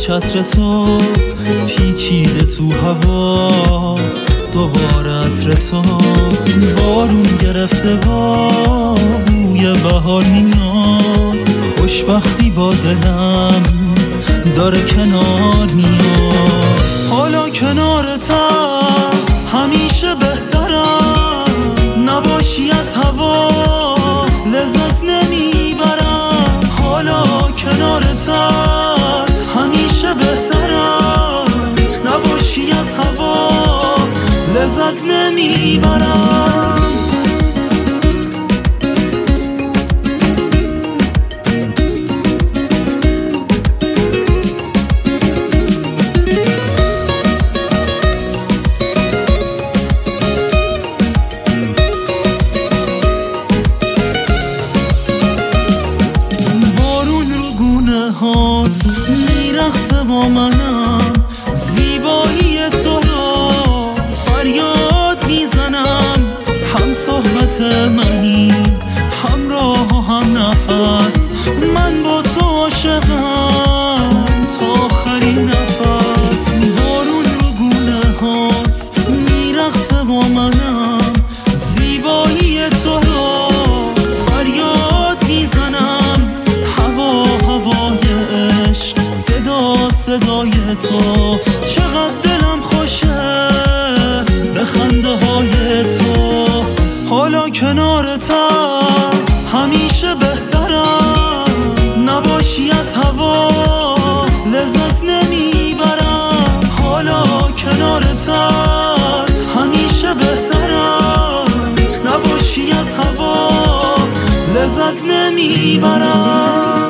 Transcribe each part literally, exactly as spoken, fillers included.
چتر تو پیچیده تو هوا، دوباره عطر تو بارون گرفته با بوی بهار میاد، خوشبختی با دلم داره کنار میاد. حالا کنارت هست همیشه بهترم، نباشی از هوا لذت نمیبرم. حالا کنارت هست همیشه بهترم، نباشی از هوا لذت نمیبرم. میرقصه با منم، زیبایی تو را فریاد میزنم. هم صحبت منی، همراه و هم نفس، من با تو عاشقم تا آخرین نفس. بارون رو گونه هات میرقصه با منم، زیبایی تو را فریاد میزنم. هوا هوای عشق، صدا صدای تو، چقدر دلم خوشه به خنده های تو. حالا کنارت هست همیشه بهترم، نباشی از هوا لذت نمیبرم. حالا کنارت هست همیشه بهترم، نباشی از هوا لذت نمیبرم.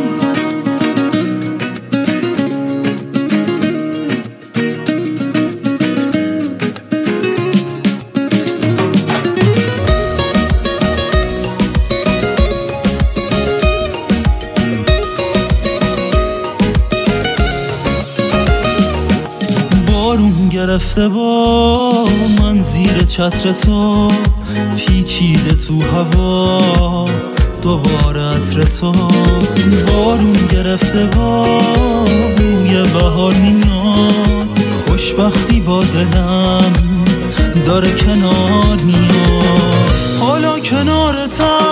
بارون گرفته با من زیر چتر تو پیچیده تو هوا، دوباره عطر تو بارون گرفته با بوی بهار میاد، خوشبختی با دلم داره کنار میاد. حالا کنارت